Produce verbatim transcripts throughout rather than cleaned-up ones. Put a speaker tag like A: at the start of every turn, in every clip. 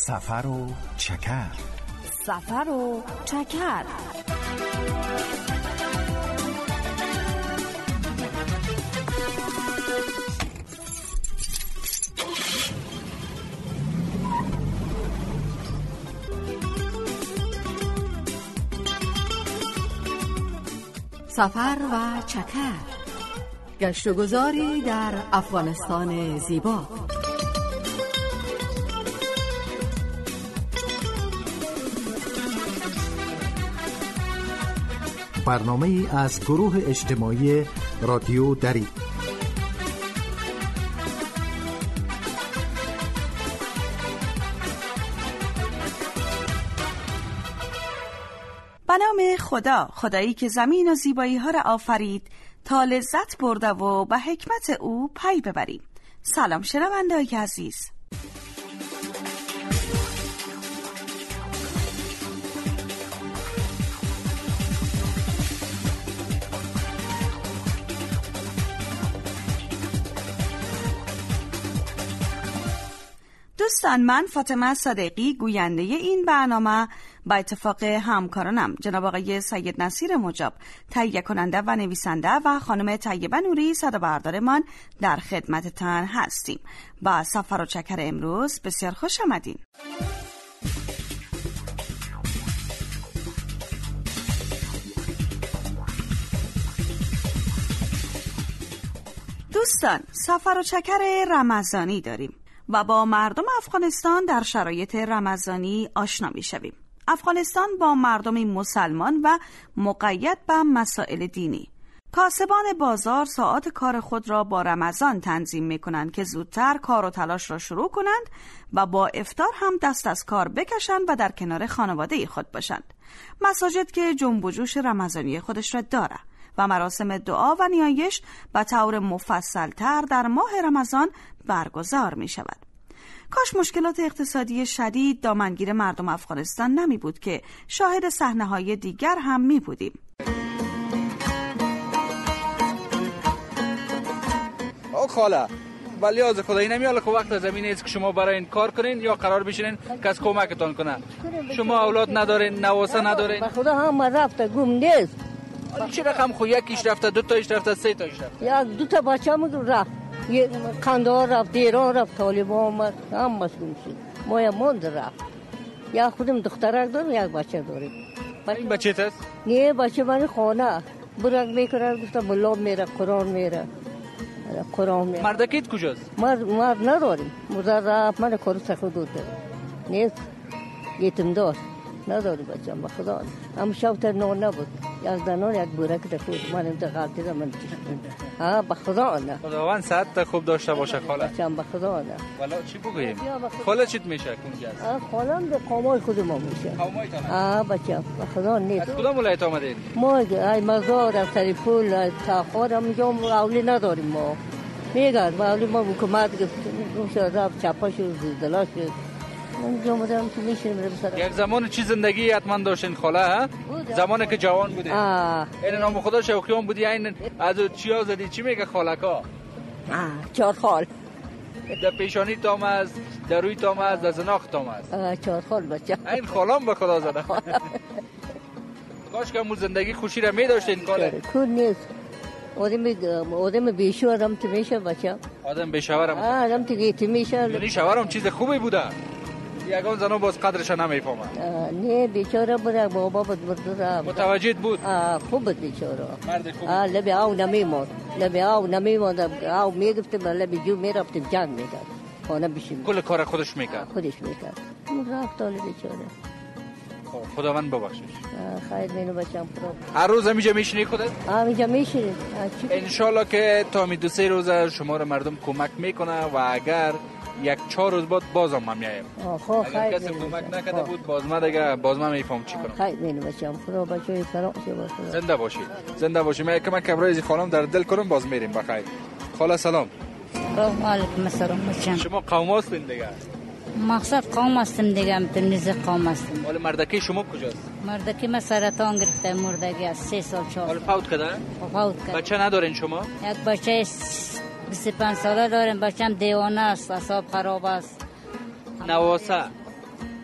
A: سفر و چکر.
B: سفر و چکر. سفر و چکر، گشت و گذاری در افغانستان زیبا.
A: برنامه از گروه اجتماعی رادیو دری.
C: به نام خدا، خدایی که زمین و زیبایی ها را آفرید تا لذت برده و به حکمت او پی ببریم. سلام شنونده‌های عزیز. دوستان، من فاطمه صدیقی گوینده این برنامه با اتفاق همکارانم جناب آقای سید نصیر مجاب تهیه کننده و نویسنده و خانم طیبه نوری صدا بردارمان در خدمتتان هستیم. با سفر و چکر امروز بسیار خوش آمدین. دوستان، سفر و چکر رمضانی داریم و با مردم افغانستان در شرایط رمضانی آشنا می شویم. افغانستان با مردمی مسلمان و مقید به مسائل دینی. کاسبان بازار ساعات کار خود را با رمضان تنظیم می کنند که زودتر کار و تلاش را شروع کنند و با افطار هم دست از کار بکشند و در کنار خانواده خود باشند. مساجد که جنب و جوش رمضانی خودش را داره و مراسم دعا و نیایش به طور مفصل‌تر در ماه رمضان برگزار می شود. کاش مشکلات اقتصادی شدید دامنگیر مردم افغانستان نمی بود که شاهد صحنه‌های دیگر هم می بودیم.
D: آقا خاله، ولی از خدایی نمیاله که وقت زمینه است که شما برای این کار کنین یا قرار بشینین کس کمکتون کنه. شما اولاد ندارین، نواسه ندارین.
E: به خدا هم رفته گم نیست.
D: چه رقم خو یکیش رفته، دو تایش رفته، سه تایش رفته؟
E: یک دو تا بچه‌مون رفت. یک قندهار رفت، ایران رفت، طالبان آمد، هم مسئول شد. ما یه ماند رفت. یا خودم دخترک دارم، یک بچه داریم.
D: این بچه تست؟
E: نه، بچه من خانه. برنگ میکنه، گفتم ملا میره، قرآن میره. قرآن میره.
D: مردکیت کجاست؟
E: مرد مرد نداریم. مردر رفت، من کار سخت داده. نیست. یتیم دار. نداری بچم به خدا. هم شب تا نان نبود. یک دانه یک بورک داشت. من انتقال دیدم من کشیدم. ها به خدا نه.
D: خداوند صحت خوب داشته باشه خاله.
E: بچم به خدا نه.
D: والا چی بگویم؟ خاله چیت میشه کنجاست؟
E: ها خالم به قومای خود ما میشه.
D: قومایتان؟
E: ها بچم به خدا نیست.
D: از کدام ولایت آمدین؟
E: ما ای مزار از سریپول تا خودم میگم اولی نداریم ما. میگن اولی ما حکومت گفت رفت چپاش زلزله شد.
D: یک زمان چی زندگی حتما داشتین خاله ها؟ زمانی که جوان بودی. این نام خدا شوقیان بودی، این از چیا زدی؟ چی میگه خالکا؟
E: چهار خال.
D: در پیشانی تام است، در روی تام است، در زناخ تام است.
E: چهار خال بچه.
D: این خالام به خدا زده. کاش که مو زندگی خوشی را می داشتین خاله.
E: کون نیست. آدم آدم بیشورم تو میشه بچه.
D: آدم بیشورم.
E: آدم تو گیتی میشه.
D: یعنی شورم چیز خوبی بوده. یگان زنو باز قدرش نمیفهمه.
E: نه بیچاره بود، بابا بود برده.
D: متوجه بود.
E: خوب بود بیچاره.
D: مرد خوب.
E: آ لبی آو نمیمون. لبی آو نمیمون. آو میگفتم لبی جو میرفتم جنگ میکرد. خانه بشیم.
D: کل کار خودش میکرد.
E: خودش میکرد. رفت حال بیچاره.
D: خداوند ببخشش.
E: خیر منو بچم خدا.
D: هر روز همینجا میشینی خودت؟
E: همینجا میشینی.
D: ان شاءالله که تا می دو سه روز شما رو مردم کمک میکنه و اگر یک چهار روز بعد بازم ما میایم.
E: خب خیر.
D: کسی کمک نکرده بود باز ما دیگه باز ما میفهم چی کنم.
E: خیر منو بچم خدا بچوی فرا باشه.
D: زنده باشید. زنده باشید. من کمک کبرای خانم در دل کنم باز میریم بخیر. خاله سلام.
F: و علیکم السلام بچم.
D: شما قوم هستین دیگه؟
F: مقصد قوم هستم دیگه، تمیز قوم هستم.
D: ولی مردکی شما کجاست؟
F: مردکی من سرطان گرفته، مردگی از سه سال چهار.
D: ولی فوت کرده؟
F: فوت کرد.
D: بچه ندارین شما؟
F: یک بچه بیست و پنج ساله دارم، بچم دیوانه است، اعصاب خراب است.
D: نواسه؟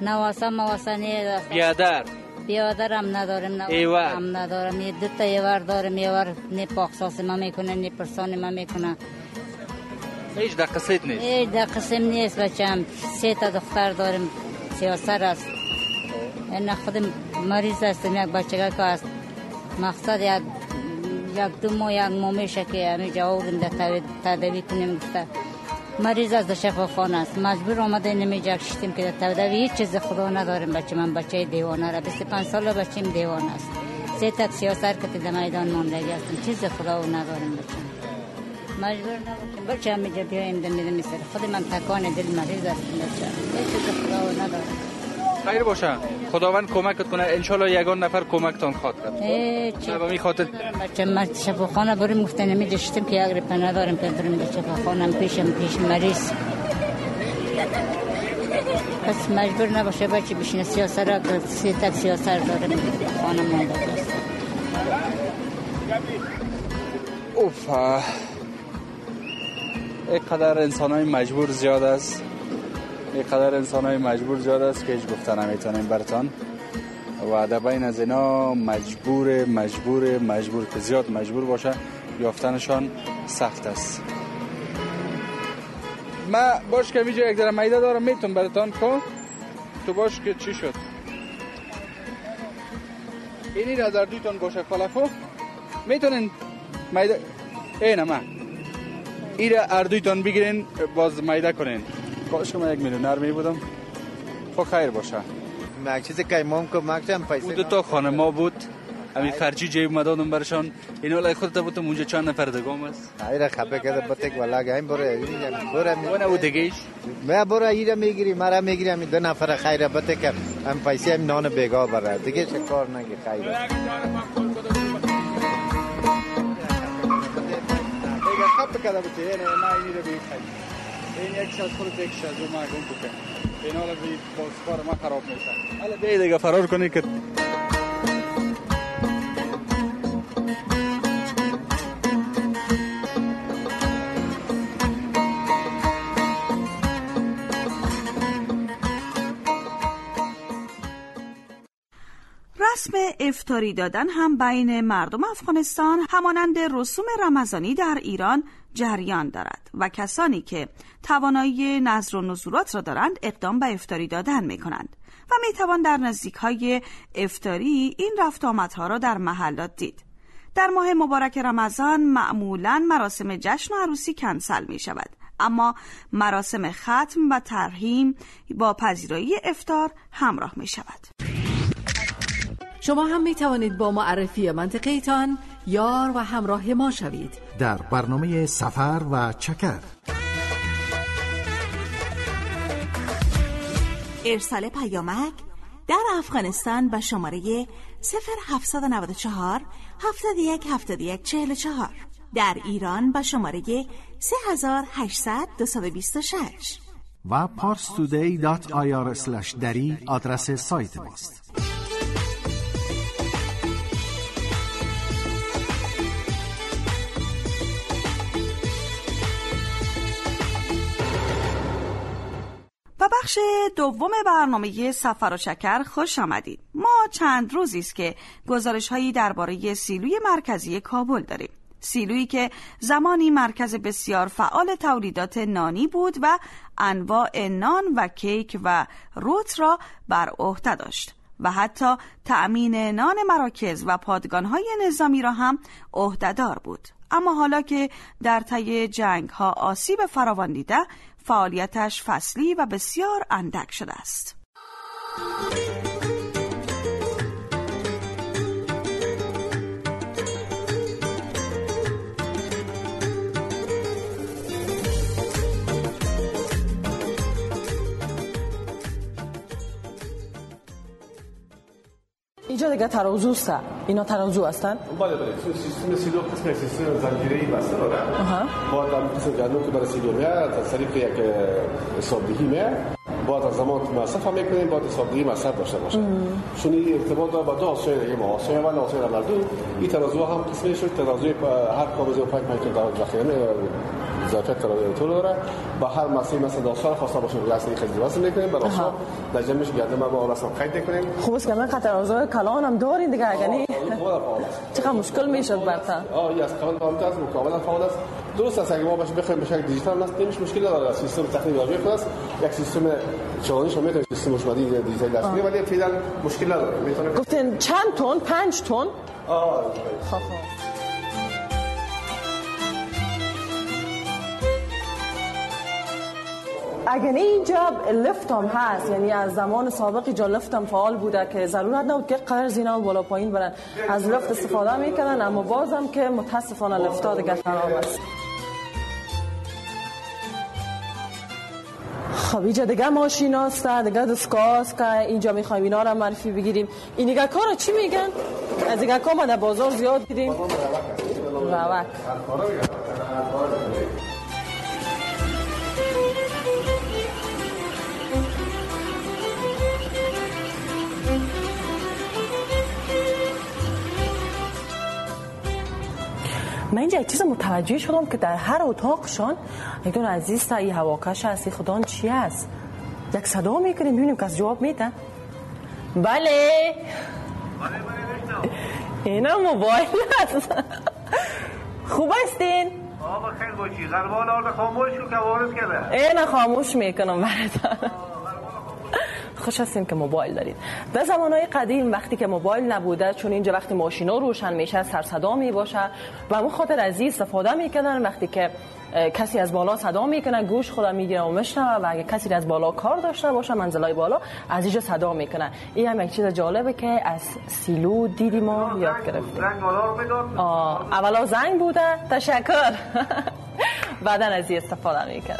F: نواسا مواسا نیه.
D: بیادر
F: بیادر هم ندارم.
D: ایور
F: هم ندارم. یه دو تا ایور دارم. ایور نه پاکساس ما میکنه نه پرسان ما میکنه.
D: هیچ دقیقیت نیست.
F: هیچ دقیقی نیست بچم. سه تا دختر دارم. سیاسر است. این خودم مریض هستم. یک بچه که است. مقصد یک یک دو ماه یک ماه میشه که همین جوابم در تداوی کنیم. گفته مریض از شفاخانه است. مجبور آمده نمیجا کشتیم که در تداوی هیچ چیز خدا نداریم. بچه من بچه دیوانه را بیست و پنج ساله بچیم دیوانه است. سه تا سیاسر که در میدان ماندگی هستم. چیز خدا نداریم بچه. مجبور نباشیم بچه همینجا بیایم در میدان میسر. خود من تکان دل مریض هستم بچه. هیچ چیز خدا نداریم.
D: خیر باشه. خداوند کمکت کنه. انشالله یگان نفر کمکتان خواهد کرد.
F: چه
D: به می خاطر
F: بچه ما شفاخانه بریم گفتن نمیجا شتیم که یک رپه نداریم که بریم به شفاخانه پیشم پیش مریض. پس مجبور نباشه بچه بشینه سیاسر را که سی تک سیاسر داریم خانه مانده است.
D: اوف اینقدر انسان های مجبور زیاد است. اینقدر انسان های مجبور زیاد است که هیچ گفته نمیتونیم برتان. و در بین از اینا مجبور مجبور مجبور که زیاد مجبور باشه یافتنشان سخت است. ما باش که اینجا یک ذره میده دارم میتونم براتون کو تو باش که چی شد. اینی را در دویتون باشه کلافو میتونین میده اینه ما این را اردویتون بگیرین باز میده کنین. کاش که من یک میلیونر می بودم. خب خیر باشه.
G: من یک چیزی که امام که مکتم پیسه
D: اون دو تا خانه ما بود. همین خرجی جیب مدادم برشان. اینو لای خودت بودم اونجا چند نفر دگام است.
G: ایره خپه کرده بتک ولا گایم بره اینجا بره می.
D: اون او دگیش.
G: من بره ایره میگیری مرا میگیری همین دو نفر خیره بتک هم پیسه هم نان بیگا بره دیگه چه کار نگی خیره.
D: دیگه خپه کرده بود نه نه اینی رو بی خیر. این یک شاز خود یک شاز ما گم بکنه. این حالا بی باز کار ما خراب میشه. حالا دیگه دیگه فرار کنی که
C: رسم افطاری دادن هم بین مردم افغانستان همانند رسوم رمضانی در ایران جریان دارد و کسانی که توانایی نذر و نذورات را دارند اقدام به افطاری دادن می کنند و می توان در نزدیک‌های افطاری این رفت آمدها را در محلات دید. در ماه مبارک رمضان معمولاً مراسم جشن و عروسی کنسل می شود، اما مراسم ختم و ترحیم با پذیرایی افطار همراه می شود.
B: شما هم می توانید با معرفی منطقه تان یار و همراه ما شوید
A: در برنامه سفر و چکر.
H: ارسال پیامک در افغانستان با شماره صفر هفتصد و نود و چهار هفتاد و یک هفتاد و یک چهل و چهار، در ایران با شماره سه هزار و هشتصد دویست و بیست و شش
A: و پارس تودی دات آی آر اسلش دری آدرس سایت ماست.
C: و بخش دوم برنامه سفر و شکر خوش آمدید. ما چند روزی است که گزارش‌هایی درباره سیلوی مرکزی کابل داریم. سیلویی که زمانی مرکز بسیار فعال تولیدات نانی بود و انواع نان و کیک و روت را بر عهده داشت و حتی تأمین نان مراکز و پادگان‌های نظامی را هم عهده‌دار بود. اما حالا که در طی جنگ‌ها آسیب فراوان دیده، فعالیتش فصلی و بسیار اندک شده است.
I: اینجا دیگه ترازو است. اینا ترازو هستن؟
J: بله بله. سیستم سیلو قسم سیستم زنجیره‌ای بسته داره. بعد هم قسم جنوب که برای سیلو میاد از طریق یک حسابدهی میاد. بعد از زمان مصرف هم میکنیم، بعد حسابدهی مصرف داشته باشه. چون این ارتباط داره با دو آسیای دیگه، ما آسیای اول آسیای بعدو. این ترازو هم قسمش ترازوی هر کابزه و پنج متر در ذخیره ظرفیت طول داره. با هر مسئله مثلا داستان خواسته باشه لحظه خیلی واسه میکنیم برای شما در جمعش گردن ما با رسم قید میکنیم.
I: خوب است که من خاطر اوضاع کلان هم دارین دیگه اگه نه چقدر مشکل میشد براتون.
J: آه یا از کامل فعال است مکمل فعال است. درست است اگه ما باشه بخوایم به شکل دیجیتال است نمیش مشکل نداره. سیستم تکنیک واژه است یک سیستم چالانی شما میتونید سیستم مشمولی دیجیتال است ولی فعلا مشکل نداره. میتونه
I: گفتین چند تن؟ پنج تن؟
J: آه
I: خب اگه نه اینجا لفت هم هست، یعنی از زمان سابق اینجا لفت هم فعال بوده که ضرورت نبود که قدر زینا بالا پایین برن، از لفت استفاده میکنن، اما بازم که متاسفانه لفت ها دیگه خراب است. خب اینجا دیگه ماشین هست دیگه دستگاه که اینجا میخوایم اینا رو معرفی بگیریم. این دیگه کار چی میگن؟ از دیگه کار ما در بازار زیاد دیدیم روک. من اینجا یک چیز متوجه شدم که در هر اتاقشان یک دون عزیز تا این هواکش هستی خدان چی هست؟ یک صدا میکنیم ببینیم کس جواب میده. بله اینا موبایل هست. خوب هستین؟
K: آقا خیلی باشی غربان آرده خاموش شو که وارد کرده.
I: اینا خاموش میکنم براتون. خوش هستیم که موبایل دارید. در زمانهای قدیم وقتی که موبایل نبوده، چون اینجا وقتی ماشینا روشن میشه سر صدا می باشه و اون خاطر از این استفاده میکنن وقتی که کسی از بالا صدا میکنه گوش خدا میگیره و میشنوه و اگه کسی از بالا کار داشته باشه منزلای بالا از اینجا صدا میکنه. این هم یک چیز جالبه که از سیلو دیدی ما یاد گرفتیم.
K: زنگ بالا رو میداد.
I: اولا زنگ بوده. تشکر. بعدن از این استفاده میکنه.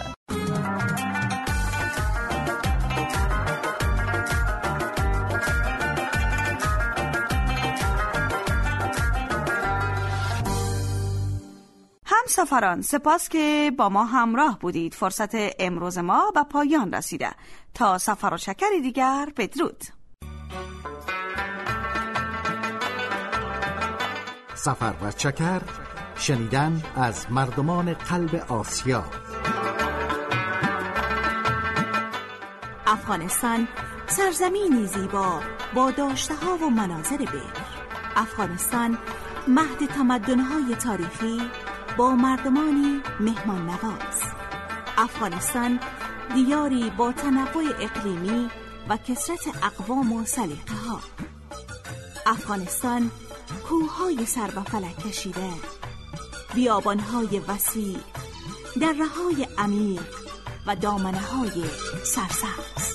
C: همسفران سپاس که با ما همراه بودید. فرصت امروز ما به پایان رسیده. تا سفر و شکری دیگر بدرود.
A: سفر و شکر، شنیدن از مردمان قلب آسیا.
H: افغانستان سرزمینی زیبا با داشته‌ها و مناظر بکر. افغانستان مهد تمدن‌های تاریخی با مردمانی مهمان نواز. افغانستان دیاری با تنوع اقلیمی و کثرت اقوام و سلیقه ها. افغانستان کوههای سر به فلک کشیده، بیابانهای وسیع، دره‌های عمیق و دامنه‌های سرسبز.